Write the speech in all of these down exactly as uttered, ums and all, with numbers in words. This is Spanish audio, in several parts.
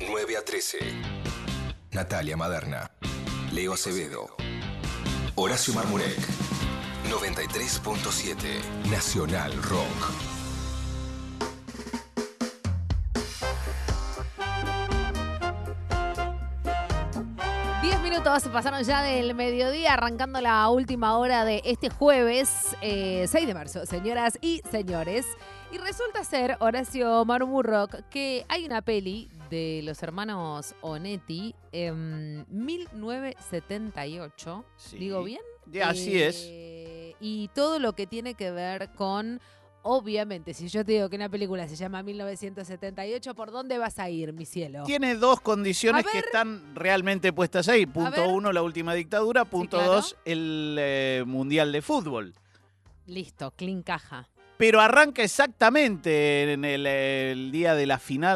nueve a trece. Natalia Maderna, Leo Acevedo, Horacio Marmurek. noventa y tres punto siete Nacional Rock. Diez minutos pasaron ya del mediodía, arrancando la última hora de este jueves, eh, seis de marzo, señoras y señores. Y resulta ser, Horacio Marmurrock, que hay una peli de los hermanos Onetti en mil novecientos setenta y ocho. Sí. ¿Digo bien? Ya, así Eh, es. Y todo lo que tiene que ver con... Obviamente, si yo te digo que una película se llama mil novecientos setenta y ocho, ¿por dónde vas a ir, mi cielo? Tiene dos condiciones A que ver. están realmente puestas ahí. A Punto ver. uno, la última dictadura. Punto claro. dos, el eh, Mundial de Fútbol. Listo, clean caja. Pero arranca exactamente en el, el día de la final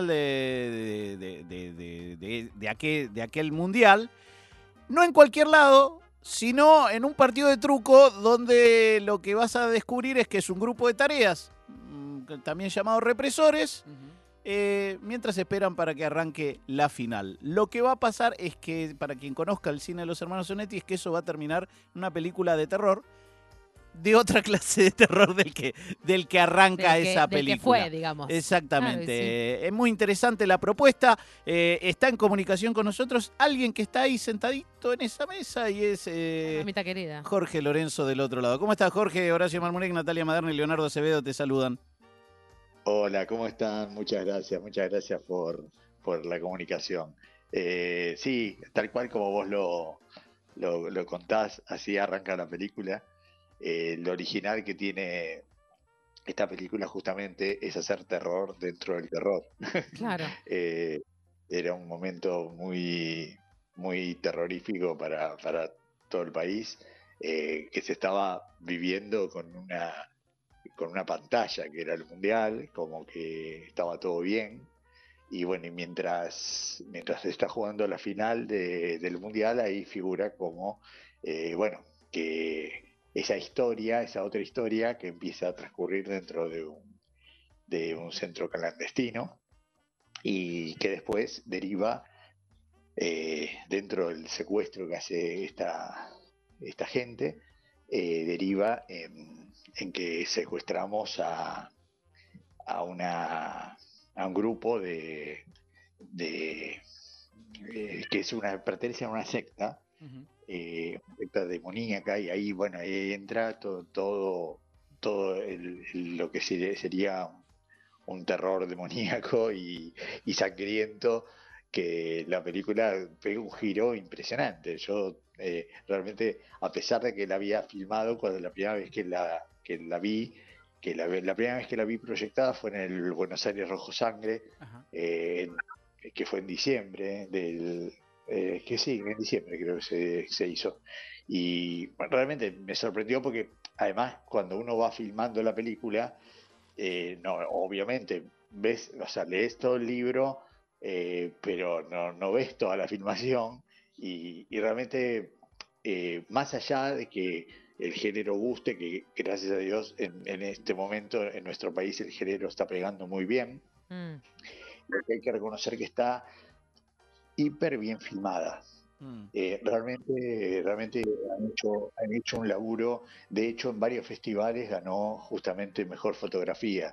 de, de, de, de, de, de aquel, de aquel Mundial. No en cualquier lado, sino en un partido de truco donde lo que vas a descubrir es que es un grupo de tareas, también llamados represores, uh-huh. eh, mientras esperan para que arranque la final. Lo que va a pasar es que, para quien conozca el cine de los hermanos Onetti, es que eso va a terminar en una película de terror, de otra clase de terror del que, del que arranca del que, esa del película. Que fue, digamos. Exactamente. Claro, sí. Es muy interesante la propuesta. Eh, está en comunicación con nosotros alguien que está ahí sentadito en esa mesa y es eh, mamita querida. Jorge Lorenzo del otro lado. ¿Cómo estás, Jorge? Horacio Marmurek, Natalia Maderna y Leonardo Acevedo te saludan. Hola, ¿cómo están? Muchas gracias, muchas gracias por, por la comunicación. Eh, sí, tal cual como vos lo, lo, lo contás, así arranca la película. Eh, lo original que tiene esta película justamente es hacer terror dentro del terror. Claro. eh, era un momento muy, muy terrorífico para, para todo el país, eh, que se estaba viviendo con una, con una pantalla que era el Mundial, como que estaba todo bien. Y bueno, y mientras, mientras se está jugando la final de, del Mundial, ahí figura como, eh, bueno, que esa historia, esa otra historia que empieza a transcurrir dentro de un, de un centro clandestino y que después deriva eh, dentro del secuestro que hace esta, esta gente, eh, deriva en, en que secuestramos a, a, una, a un grupo de, de eh, que es una, pertenece a una secta. Uh-huh. Eh, secta demoníaca, y ahí bueno ahí entra todo todo, todo el, el, lo que sería un terror demoníaco y, y sangriento, que la película pega un giro impresionante. Yo eh, realmente, a pesar de que la había filmado cuando la primera vez que la, que la vi, que la, la primera vez que la vi proyectada fue en el Buenos Aires Rojo Sangre, eh, que fue en diciembre del Eh, que sí, en diciembre creo que se, se hizo. Y bueno, realmente me sorprendió porque además cuando uno va filmando la película, eh, no, obviamente ves, o sea, lees todo el libro, eh, pero no, no ves toda la filmación y, y realmente eh, más allá de que el género guste, que gracias a Dios en, en este momento en nuestro país el género está pegando muy bien, mm. lo que hay que reconocer que está hiper bien filmada. Mm. Eh, realmente, realmente han hecho, han hecho un laburo. De hecho, en varios festivales ganó justamente mejor fotografía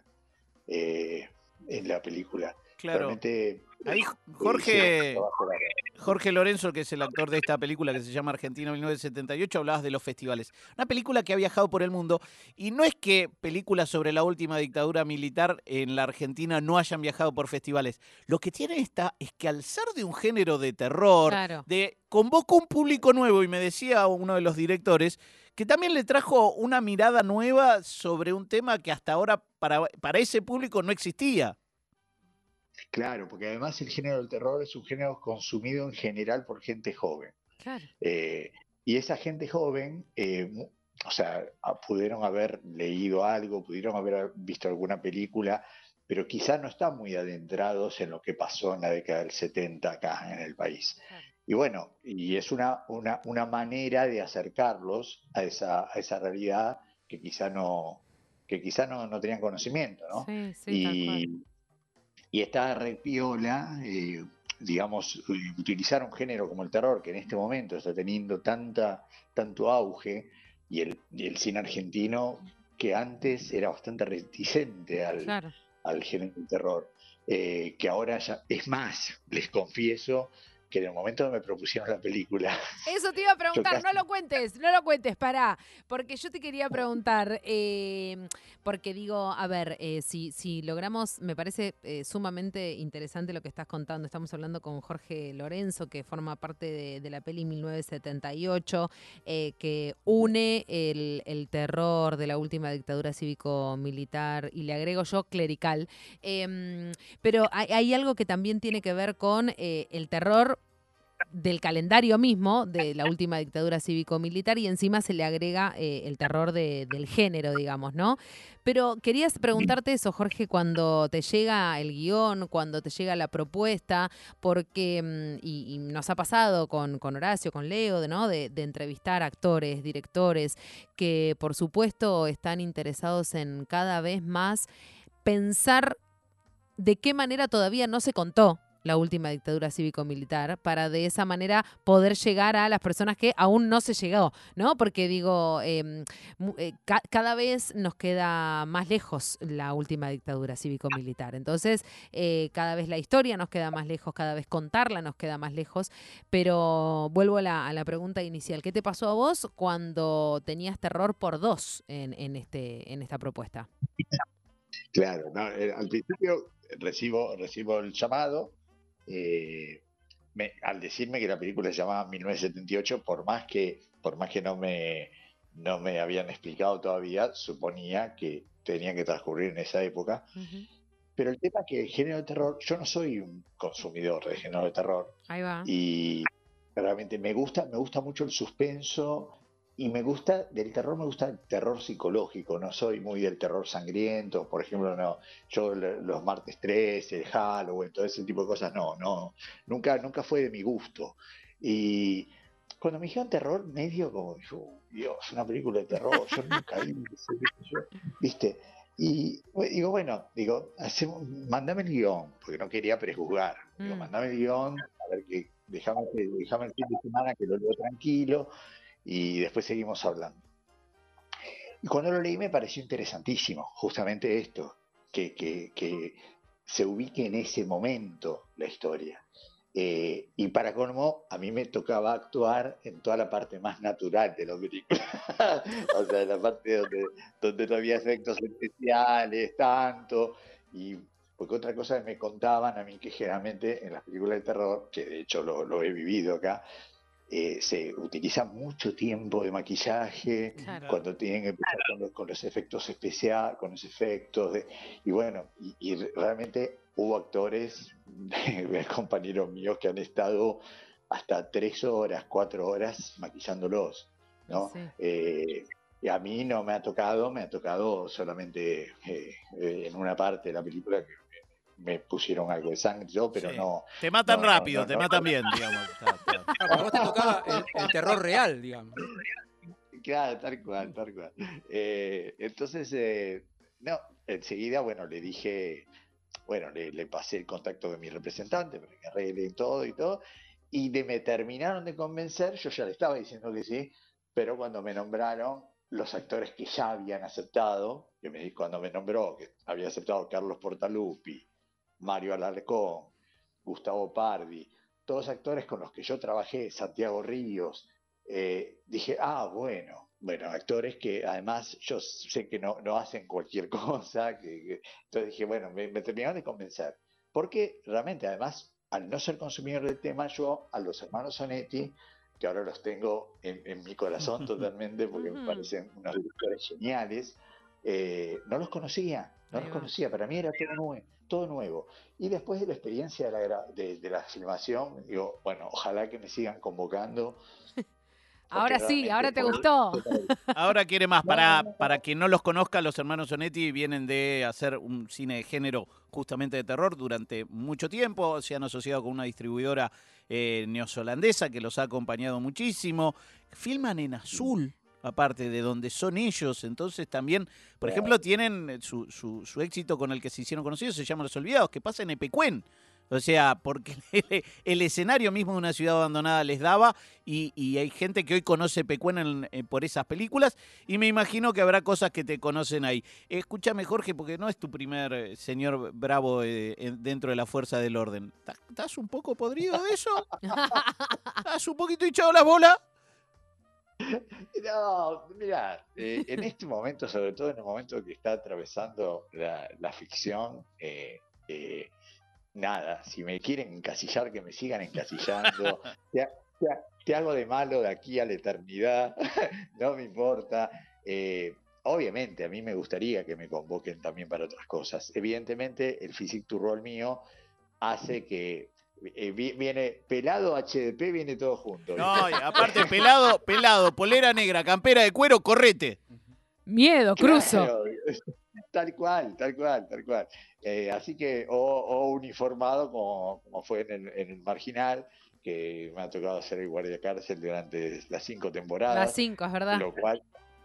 eh, en la película. Claro. Realmente, ahí Jorge, Jorge Lorenzo, que es el actor de esta película que se llama Argentina mil novecientos setenta y ocho, hablabas de los festivales. Una película que ha viajado por el mundo, y no es que películas sobre la última dictadura militar en la Argentina no hayan viajado por festivales. Lo que tiene esta es que al ser de un género de terror, claro. de convoca un público nuevo, y me decía uno de los directores que también le trajo una mirada nueva sobre un tema que hasta ahora para, para ese público no existía. Claro, porque además el género del terror es un género consumido en general por gente joven. Claro. Eh, y esa gente joven, eh, o sea, pudieron haber leído algo, pudieron haber visto alguna película, pero quizás no están muy adentrados en lo que pasó en la década del setenta acá en el país. Claro. Y bueno, y es una, una, una manera de acercarlos a esa, a esa realidad que quizá no, que quizá no, no tenían conocimiento, ¿no? Sí, sí, y, tal cual. Y está re piola, eh, digamos, utilizar un género como el terror, que en este momento está teniendo tanta, tanto auge, y el, y el cine argentino, que antes era bastante reticente al, Claro. al género del terror, eh, que ahora ya, es más, les confieso que en el momento que me propusieron la película, Eso te iba a yo preguntar, casi no lo cuentes, no lo cuentes, pará. Porque yo te quería preguntar, eh, porque digo, a ver, eh, si, si logramos, me parece eh, sumamente interesante lo que estás contando. Estamos hablando con Jorge Lorenzo, que forma parte de, de la peli mil novecientos setenta y ocho, eh, que une el, el terror de la última dictadura cívico-militar, y le agrego yo clerical. Em, pero hay, hay algo que también tiene que ver con eh, el terror del calendario mismo de la última dictadura cívico-militar, y encima se le agrega eh, el terror de, del género, digamos, ¿no? Pero querías preguntarte eso, Jorge, cuando te llega el guión, cuando te llega la propuesta, porque, y, y nos ha pasado con, con Horacio, con Leo, ¿no? De, de entrevistar actores, directores, que por supuesto están interesados en cada vez más pensar de qué manera todavía no se contó la última dictadura cívico-militar, para de esa manera poder llegar a las personas que aún no se llegó, ¿no? Porque digo, eh, eh, ca cada vez nos queda más lejos la última dictadura cívico-militar. Entonces, eh, cada vez la historia nos queda más lejos, cada vez contarla nos queda más lejos. Pero vuelvo a la, a la pregunta inicial. ¿Qué te pasó a vos cuando tenías terror por dos en, en, este, en esta propuesta? Claro, no, eh, al principio recibo, recibo el llamado, eh, me, al decirme que la película se llamaba mil novecientos setenta y ocho, por más que, por más que no me, no me habían explicado todavía, suponía que tenía que transcurrir en esa época. Uh-huh. Pero el tema es que el género de terror, yo no soy un consumidor de género de terror. Ahí va. Y realmente me gusta, me gusta mucho el suspenso. Y me gusta, del terror me gusta el terror psicológico, no soy muy del terror sangriento, por ejemplo, no, yo los martes trece, el Halloween, todo ese tipo de cosas, no, no, nunca, nunca fue de mi gusto. Y cuando me dijeron terror, medio como, yo, Dios, una película de terror, yo nunca vi, yo, ¿viste? Y digo, bueno, digo, hacemos, mandame el guión, porque no quería prejuzgar, digo, Mm. mandame el guión, a ver, que déjame, déjame el fin de semana que lo leo tranquilo, y después seguimos hablando. Y cuando lo leí me pareció interesantísimo, justamente esto, que, que, que se ubique en ese momento la historia. Eh, y para colmo, a mí me tocaba actuar en toda la parte más natural de la película. O sea, en la parte donde, donde no había efectos especiales, tanto. Y porque otra cosa que me contaban a mí, que generalmente en las películas de terror, que de hecho lo, lo he vivido acá, Eh, se utiliza mucho tiempo de maquillaje, Claro. cuando tienen que empezar con los, con los efectos especiales, con los efectos, de, y bueno, y, y realmente hubo actores, compañeros míos, que han estado hasta tres horas, cuatro horas maquillándolos, ¿no? Sí. Eh, y a mí no me ha tocado, me ha tocado solamente eh, en una parte de la película que me pusieron algo de sangre, yo, pero Sí. no. Te matan no, no, rápido, no, te no, matan no. bien, digamos. Está, está. Claro, pero a vos te tocaba el, el terror real, digamos. Claro, tal cual, tal cual. Eh, entonces, eh, no, enseguida, bueno, le dije, bueno, le, le pasé el contacto de mi representante para que arregle todo y todo, y de, me terminaron de convencer, yo ya le estaba diciendo que sí, pero cuando me nombraron los actores que ya habían aceptado, que me, cuando me nombró, que había aceptado Carlos Portalupi, Mario Alarcón, Gustavo Pardi, todos actores con los que yo trabajé, Santiago Ríos, eh, dije, ah, bueno, bueno, actores que además yo sé que no, no hacen cualquier cosa, que, que, entonces dije, bueno, me, me terminaron de convencer, porque realmente además, al no ser consumidor del tema, yo a los hermanos Sonetti, que ahora los tengo en, en mi corazón totalmente, porque me parecen unos directores geniales, eh, no los conocía, no los conocía, para mí era todo nuevo, todo nuevo. Y después de la experiencia de la, de, de la filmación, digo, bueno, ojalá que me sigan convocando. Ahora sí, ahora te gustó. Ahora quiere más. Para, para quien no los conozca, los hermanos Sonetti vienen de hacer un cine de género justamente de terror durante mucho tiempo. Se han asociado con una distribuidora eh, neozelandesa que los ha acompañado muchísimo. Filman en azul, aparte de donde son ellos. Entonces también, por ejemplo, tienen su, su, su éxito con el que se hicieron conocidos, se llama Los Olvidados, que pasa en Epecuén. O sea, porque el, el escenario mismo de una ciudad abandonada les daba y, y hay gente que hoy conoce Pecuén en- en- por esas películas y me imagino que habrá cosas que te conocen ahí. Escúchame, Jorge, porque no es tu primer eh, señor bravo eh, en- dentro de la fuerza del orden. ¿Estás- ¿Estás un poco podrido de eso? ¿Estás un poquito hinchado las bolas? No, mira, eh, en este momento, sobre todo en el momento que está atravesando la, la ficción, eh, eh, nada, si me quieren encasillar, que me sigan encasillando. Te, ha- te ha- te hago de malo de aquí a la eternidad, no me importa. Eh, obviamente, a mí me gustaría que me convoquen también para otras cosas. Evidentemente, el physique to roll mío hace que eh, vi- viene pelado H D P, viene todo junto. ¿viste? No, y aparte, pelado, pelado, polera negra, campera de cuero, correte. Miedo, cruzo. Claro, tal cual, tal cual, tal cual. Eh, así que, o, o uniformado como, como fue en el, en el Marginal, que me ha tocado hacer el guardia cárcel durante las cinco temporadas. Las cinco, es verdad. Lo cual,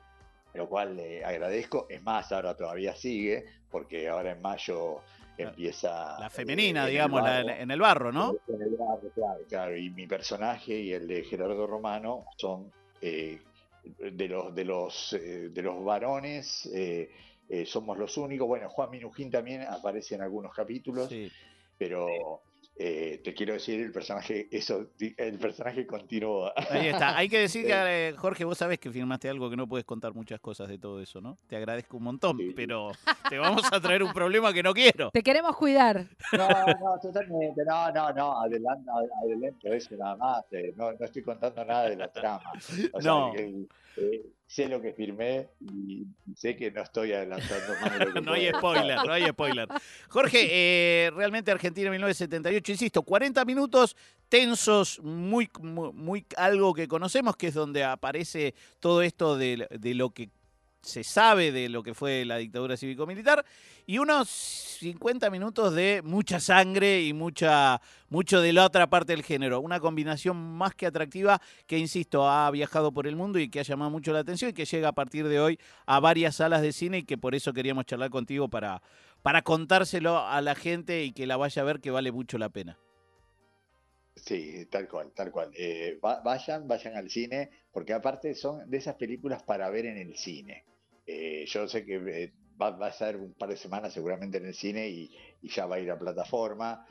lo cual le agradezco. Es más, ahora todavía sigue, porque ahora en mayo empieza... La femenina, eh, en digamos, el la- barro. en el barro, ¿no? En el barro, claro, claro. Y mi personaje y el de Gerardo Romano son eh, de los de los eh, de los varones, eh, eh, somos los únicos. Bueno, Juan Minujín también aparece en algunos capítulos, Sí. pero eh, te quiero decir, el personaje, eso, el personaje continúa. Ahí está. Hay que decir que, eh, Jorge, vos sabés que firmaste algo que no puedes contar muchas cosas de todo eso, ¿no? Te agradezco un montón, Sí. pero te vamos a traer un problema que no quiero. Te queremos cuidar. No, no, totalmente, no, no, no, adelante, adelante eso nada más, eh, no, no estoy contando nada de la trama. O sea, No. que, eh, sé lo que firmé y sé que no estoy adelantando más de lo que No hay puedo. spoiler, no hay spoiler. Jorge, eh, realmente Argentina mil novecientos setenta y ocho, insisto, cuarenta minutos tensos, muy, muy, muy algo que conocemos, que es donde aparece todo esto de, de lo que se sabe de lo que fue la dictadura cívico-militar, y unos cincuenta minutos de mucha sangre y mucha mucho de la otra parte del género. Una combinación más que atractiva que, insisto, ha viajado por el mundo y que ha llamado mucho la atención y que llega a partir de hoy a varias salas de cine y que por eso queríamos charlar contigo para, para contárselo a la gente y que la vaya a ver, que vale mucho la pena. Sí, tal cual, tal cual. Eh, va- vayan, vayan al cine, porque aparte son de esas películas para ver en el cine. Eh, yo sé que eh, va, va a ser un par de semanas seguramente en el cine y, y ya va a ir a plataforma,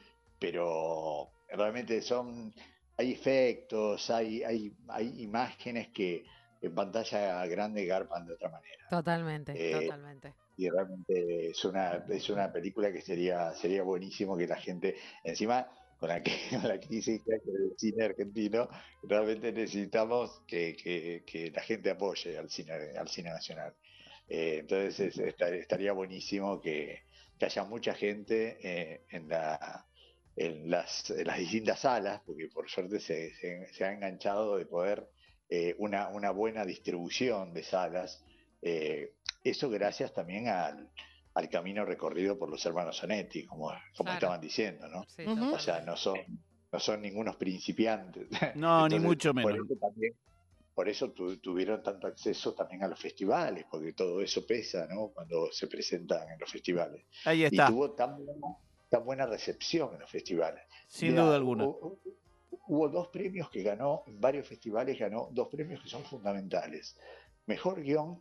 pero realmente son, hay efectos, hay, hay, hay imágenes que en pantalla grande garpan de otra manera. Totalmente, Eh, totalmente. Y realmente es una, es una película que sería, sería buenísimo que la gente, encima con la que, con la crisis que hay con el cine argentino, realmente necesitamos que, que, que la gente apoye al cine, al cine nacional. Eh, entonces es- esta- estaría buenísimo que, que haya mucha gente eh, en, la, en, las, en las distintas salas, porque por suerte se, se, se ha enganchado de poder eh, una, una buena distribución de salas. Eh, eso gracias también al, al camino recorrido por los hermanos Zanetti, como, como Claro. estaban diciendo, ¿no? Sí, Ujú. totalmente. O sea, no son, no son ningunos principiantes. No, ni Entonces, mucho por menos. eso también, por eso tu- tuvieron tanto acceso también a los festivales, porque todo eso pesa, ¿no? Cuando se presentan en los festivales. Ahí Y está, tuvo tan buena, tan buena recepción en los festivales. sin Mirá, duda alguna. Hubo, hubo dos premios que ganó, en varios festivales ganó dos premios que son fundamentales. Mejor guión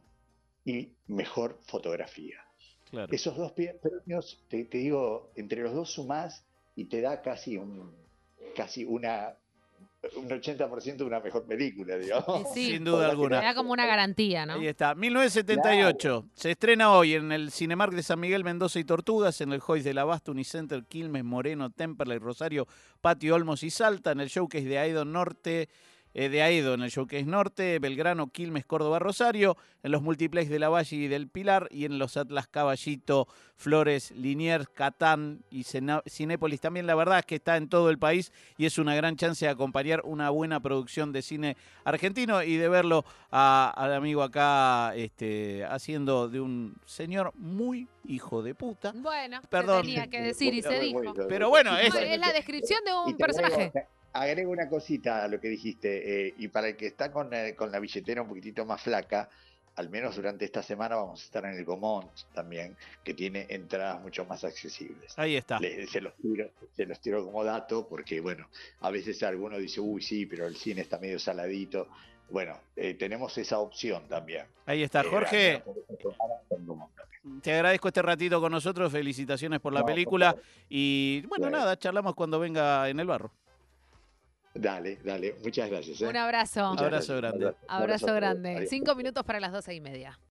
y mejor fotografía. Claro. Esos dos pe- premios, te, te digo, entre los dos sumás y te da casi un casi una un ochenta por ciento de una mejor película, digamos. Sí, Sin duda Por más que alguna. Me da como una garantía, ¿no? Ahí está, mil novecientos setenta y ocho. Se estrena hoy en el Cinemark de San Miguel, Mendoza y Tortugas, en el Joyce del Abasto, Unicenter, Quilmes, Moreno, Temperley, Rosario, Patio Olmos y Salta, en el Showcase de Aedo Norte, eh, de Aedo en el Showcase Norte, Belgrano, Quilmes, Córdoba, Rosario, en los Multiplex de La Valle y del Pilar, y en los Atlas Caballito, Flores, Liniers, Catán y Cena- Cinépolis. También la verdad es que está en todo el país y es una gran chance de acompañar una buena producción de cine argentino y de verlo a- al amigo acá este, haciendo de un señor muy hijo de puta. Bueno, se Perdón. tenía que decir y se dijo. Pero bueno, es- Bueno, es la descripción de Y un te agrego- personaje. te agrego una cosita a lo que dijiste, eh, y para el que está con, eh, con la billetera un poquitito más flaca, al menos durante esta semana vamos a estar en el Gomont también, que tiene entradas mucho más accesibles. Ahí está. Les- se, los tiro, se los tiro como dato porque, bueno, a veces alguno dice, uy, sí, pero el cine está medio saladito. Bueno, eh, tenemos esa opción también. Ahí está. Eh, Jorge, al menos por esta semana está en Gomont también. te agradezco este ratito con nosotros. Felicitaciones por la No, por película. favor. Y bueno, Bueno. nada, charlamos cuando venga en el barro. Dale, dale, muchas gracias. ¿eh? Un abrazo. Muchas Abrazo gracias. grande. Un abrazo. Un Abrazo a todos. grande. Adiós. Cinco minutos para las doce y media.